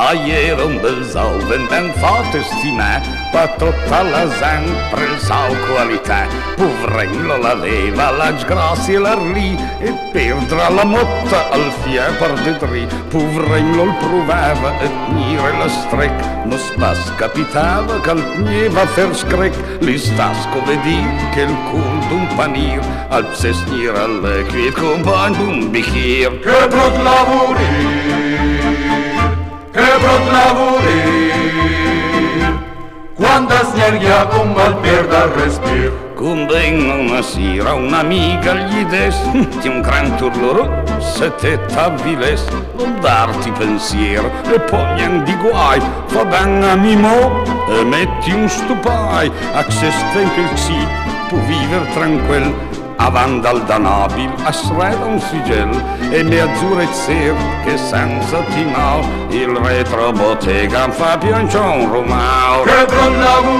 Era un bel sau ben fatto e stimà, per tutta la sempre il sau qualità. Poverello l'aveva la sgrazia lì e perdere la motta al fieper di tri. Poverello il provava e tenere la strec, non spas capitava che teneva fer screc. Li stasco vedi che il cul d'un panir al psesnir alle quiet compagn d'un bicchier. Che brut lavorir, quando snergia con mal perda il respir. Convenga una sera un'amica gli des di un gran turloro se te t'avviles non darti pensiero e poi di guai fa ben a mimo e metti un stupai acceste in quel sì può vivere tranquil avanti al danabil a sreda un sigel e mi azzurra il ser che senza timao il retro bottega fa piancion romao. Che brut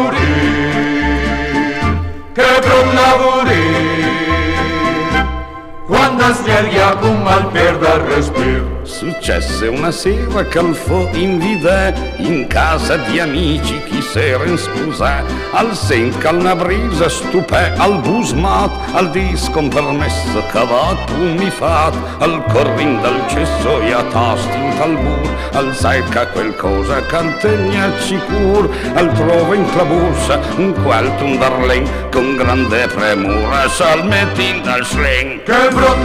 lavorir, quando snergia con mal perda il respir. Successe una sera che al fo invide in casa di amici chi s'era sposà al senca al nabrisa stupè al busmat al disco permesso cavat mi fat al corrin dal cesso e a tasti in talbur al secca quel cosa cantegna sicur al trova in clabursa un qualtun darlen con grande premura sal mettin dal sling. Che brut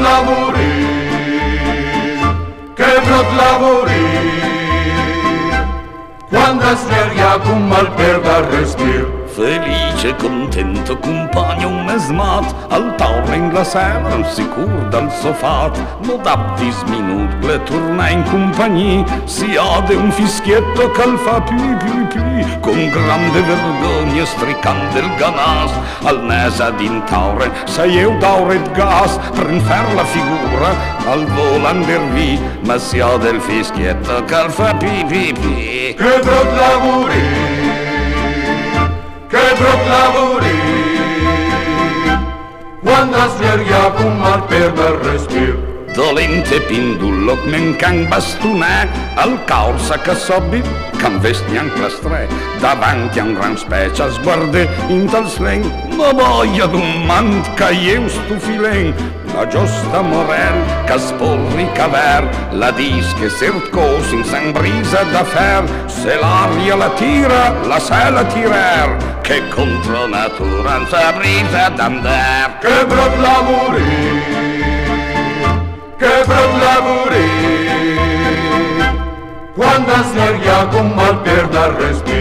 lavorir, quando snergia con mal perda il respir. Felice, contento, compagno mesmat al tauro in la sera, sicur dal sofat lo dattis minut le torna in compagnia si ade un fischietto che fa pi con grande vergogna stricando il ganas al nesa din taure sei eu daure d gas per infer la figura al volander vi ma si ade il fischietto che fa pi. Che brut lavorir, quando snergia con mal perda il respir. Dolente pindullo men can bastunè al corsa che sobbi can vesti anche la stre davanti a un gran specie sguarde in tal slen ma voglia d'un mant che io stufilen la giusta morel che spolri caver la dische cert cos in san brisa da fer se l'aria la tira la se la tirer che contro natura sa brisa d'andar. Che brut lavorir, quando snergia con mal perda il respir.